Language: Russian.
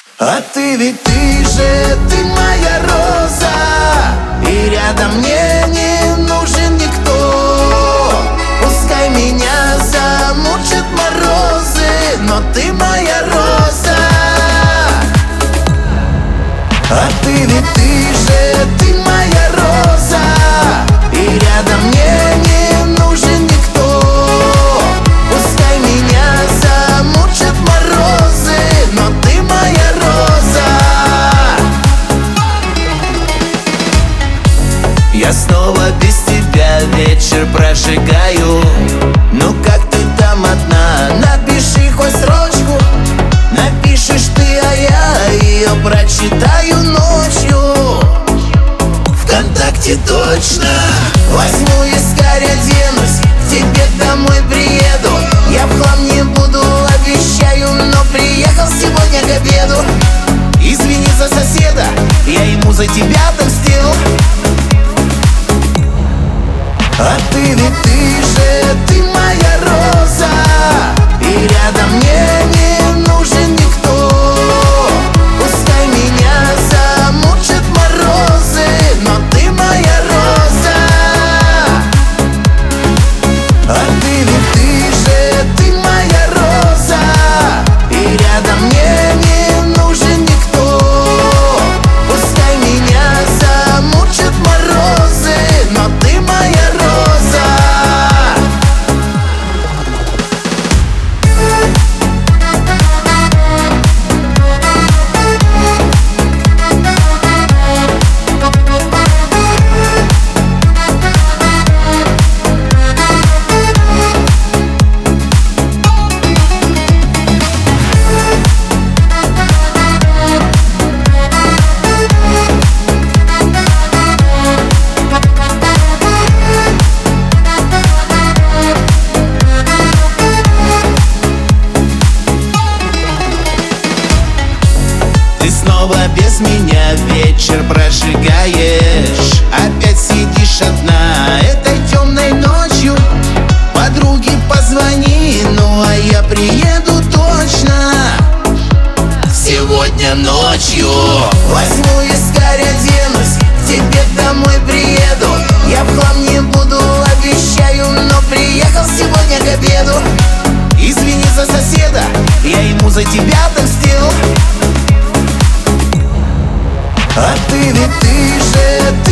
А ты ведь ты моя роза, и рядом мне не нужен никто. Пускай меня замучат морозы, но ты моя роза. А ты ведь ты моя роза, и рядом мне не нужен никто. Пускай меня замучат морозы, но ты моя роза. Я снова без тебя вечер прожигаю. Ну как ты там одна? Напиши хоть строчку. Напишешь ты, а я ее прочитаю ночью. ВКонтакте точно. Возьму искарь, оденусь, к тебе домой приеду. Я в хлам не буду, обещаю, но приехал сегодня к обеду. Извини за соседа, я ему за тебя отомстил. А ты ведь ты моя роза, и рядом мне не нужен никто. Пускай меня замучат морозы, но ты моя роза. А ты ведь ты моя роза, и рядом мне не нужен никто. Пускай меня замучат морозы, но ты моя роза. Ты снова без меня вечер прожигаешь. Опять сидишь одна этой темной ночью. Подруге позвони, ну а я приеду точно сегодня ночью. Возьму искарь, оденусь, к тебе домой приеду. Я в хлам не буду, обещаю, но приехал сегодня к обеду. Извини за соседа, я ему за тебя отомстил. А ты ведь ты